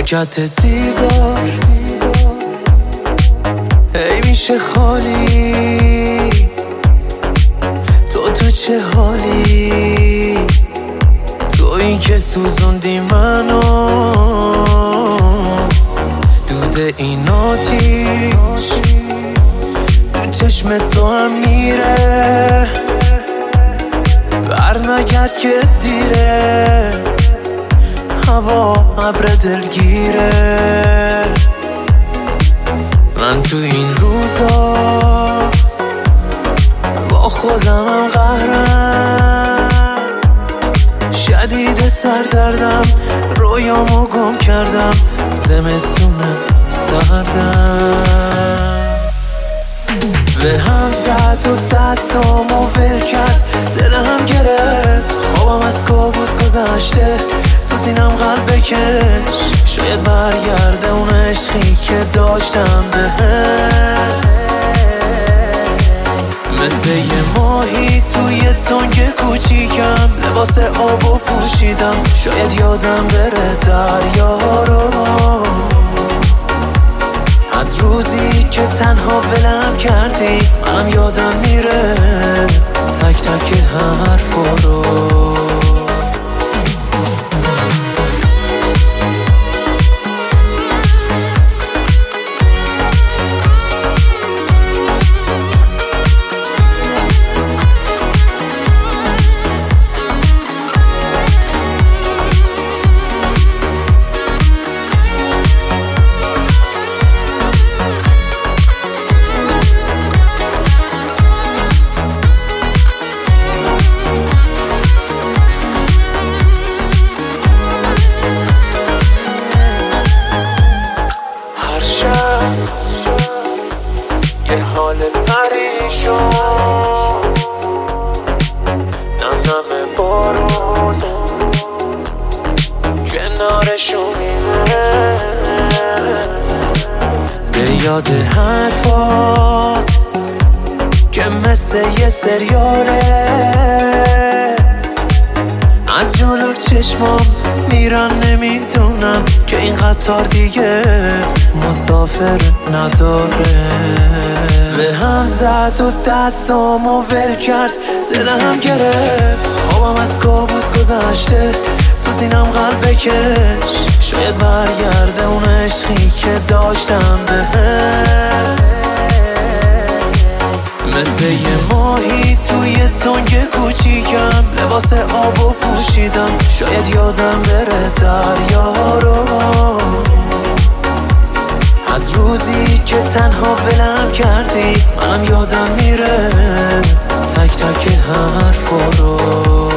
پاکت سیگار هی میشه خالی. تو چه حالی؟ تویی که سوزوندی منو. دود این آتیش تو چشم تو هم میره. برنگرد که دیره، هوا ابر دلگیره. من تو این روزا با خودمم قهرم. شدید سردردم، رویامو گم کردم. زمستونم سردم به هم زد و دستامو ول کرد. دلم گرفت خوابم از کابوس گذشته. تو سینم قلب بکش، شاید برگرده اون عشقی که داشتم بهت. مثل یه ماهی توی تنگ کوچیکم، لباس آبو پوشیدم. شاید یادم بره دریا رو، از روزی که تنها ولم کردی. منم یادم میره تک تک حرفا رو. یه حال پریشون، نم بارون کنارشون میره. به یاد حرفات که مثل یه سریاله، از جلو چشمام میرن. نمیدونم که این قطار دیگه مسافر نداره. به هم زد و دستامو ول کرد. دلم گرفت خوابم از کابوس گذشته. تو سینم قلب بکش، شاید برگرده اون عشقی که داشتم بهت. مثل یه ماهی توی تنگ کوچیکم، لباس آبو پوشیدم. شاید یادم بره دریا رو، از روزی که تنها ولم کردی. منم یادم میره تک تک حرفا رو.